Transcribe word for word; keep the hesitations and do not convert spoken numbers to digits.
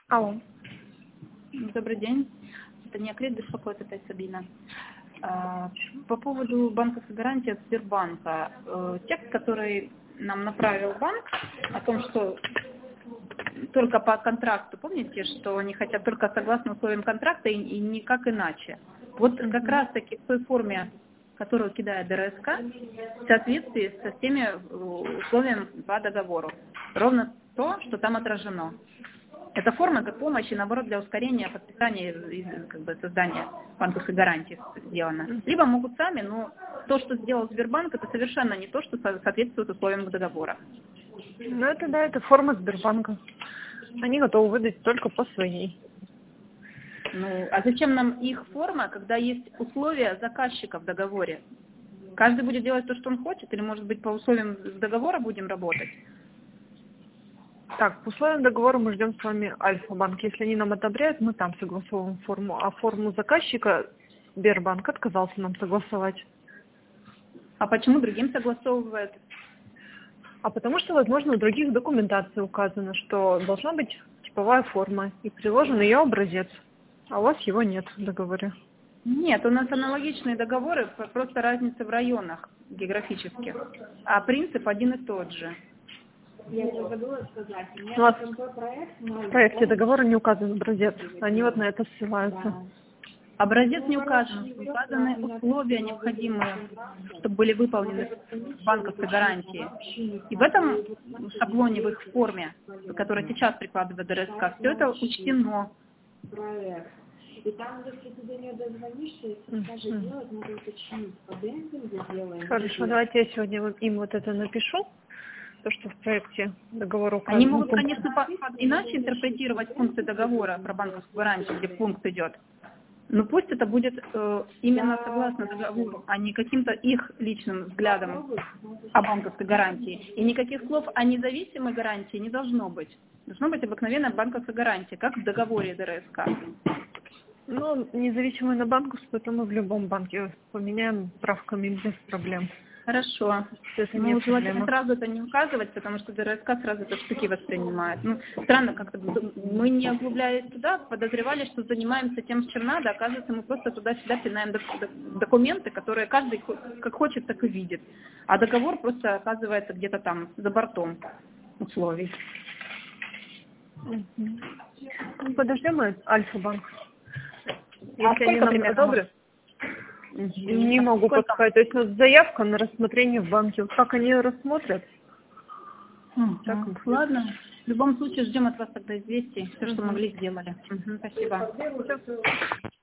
Алло. Добрый день. Это не Акрит беспокоит, это Сабина. По поводу банковской гарантии от Сбербанка. Текст, который нам направил банк, о том, что только по контракту, помните, что они хотят только согласно условиям контракта и, и никак иначе. Вот как раз таки в той форме, которую кидает ДРСК, в соответствии со всеми условиями по договору. Ровно то, что там отражено. Эта форма как помощь и, наоборот, для ускорения подписания и как бы, создания банковской гарантии сделана. Либо могут сами, но то, что сделал Сбербанк, это совершенно не то, что соответствует условиям договора. Ну, это да, это форма Сбербанка. Они готовы выдать только по своей. Ну, а зачем нам их форма, когда есть условия заказчика в договоре? Каждый будет делать то, что он хочет, или, может быть, по условиям договора будем работать? Так, по условиям договора мы ждем с вами Альфа-банк. Если они нам одобряют, мы там согласовываем форму. А форму заказчика Сбербанк отказался нам согласовать. А почему другим согласовывают? А потому что, возможно, у других документаций указано, что должна быть типовая форма и приложен ее образец. А у вас его нет в договоре. Нет, у нас аналогичные договоры, просто разница в районах географических. А принцип один и тот же. Я забыла сказать. У вас в проекте договора не указан образец. Они вот на это ссылаются. Образец не указан. Указаны условия необходимые, чтобы были выполнены в банковской гарантии. И в этом шаблоне, в их форме, которая сейчас прикладывает ДРСК, все это учтено. И там, если ты до нее дозвонишься, если скажешь делать, надо уточнить. По демпингу сделаем. Хорошо, давайте я сегодня им вот это напишу. То, что в проекте договора указано. Они могут, конечно, иначе интерпретировать пункты договора про банковскую гарантию, где пункт идет. Но пусть это будет э, именно согласно договору, а не каким-то их личным взглядом о банковской гарантии. И никаких слов о независимой гарантии не должно быть. Должно быть обыкновенная банковская гарантия, как в договоре ДРСК. Ну, независимо на банковскую, поэтому мы в любом банке поменяем правками без проблем. Хорошо. Это ну, желательно сразу это не указывать, потому что ДРСК сразу это штуки воспринимает. Ну, странно как-то. Мы, не углубляясь туда, подозревали, что занимаемся тем, с чем надо. Оказывается, мы просто туда-сюда пинаем документы, которые каждый как хочет, так и видит. А договор просто оказывается где-то там, за бортом условий. Подождем Альфа-банк. А Если они нам одобрят. Не могу подсказать. То есть вот заявка на рассмотрение в банке. Вот как они ее рассмотрят? Угу. Так, ладно. В любом случае ждем от вас тогда известий. Все, что могли, сделали. Угу, спасибо.